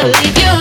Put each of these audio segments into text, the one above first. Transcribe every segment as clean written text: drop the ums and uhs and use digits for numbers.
leave you.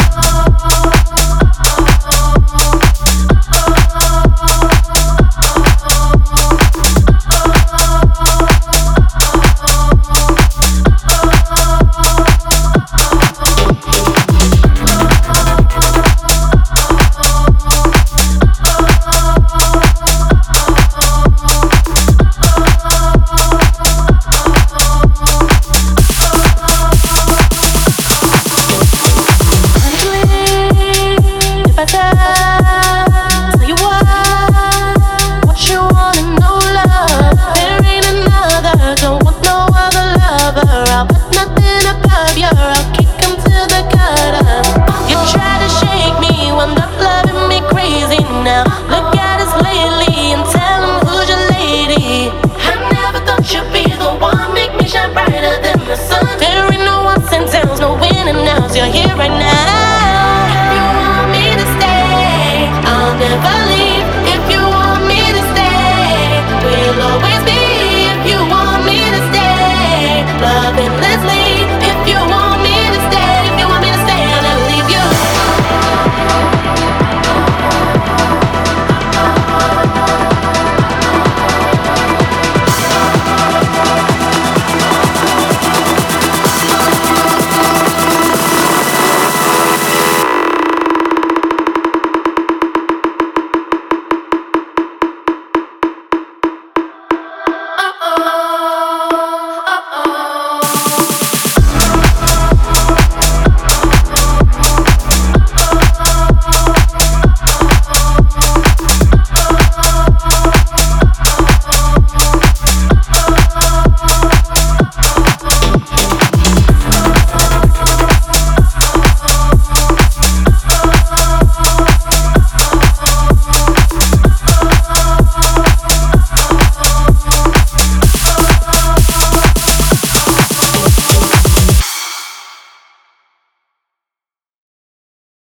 You're here right now. If you want me to stay, I'll never leave. If you want me to stay, we'll always be. If you want me to stay, love endlessly.